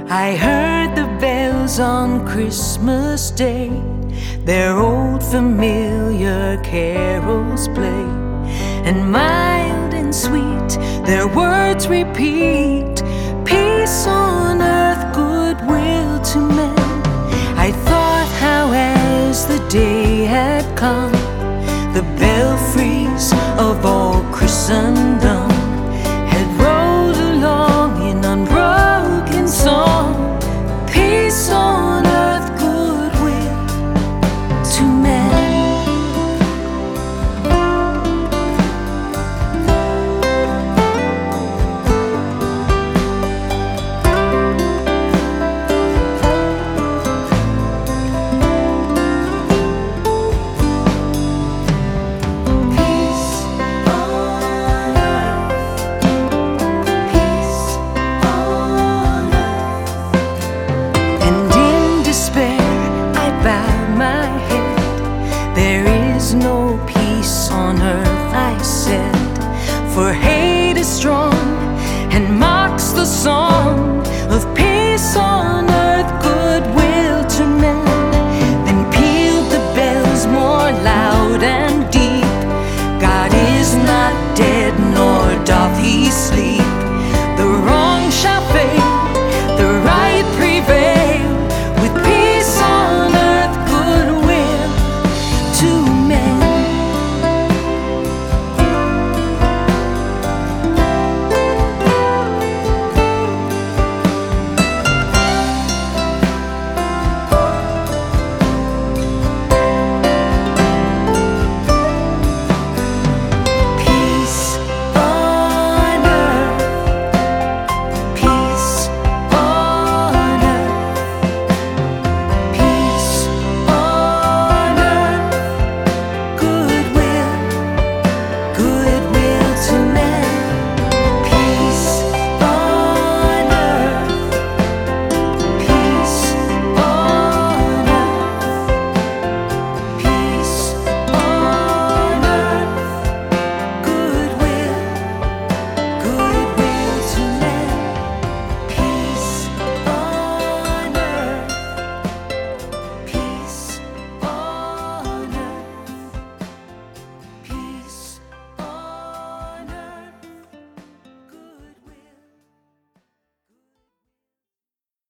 I heard the bells on Christmas Day, their old familiar carols play, and mild and sweet their words repeat, peace on earth, goodwill to men. I thought how as the day had come, the belfries of all Christendom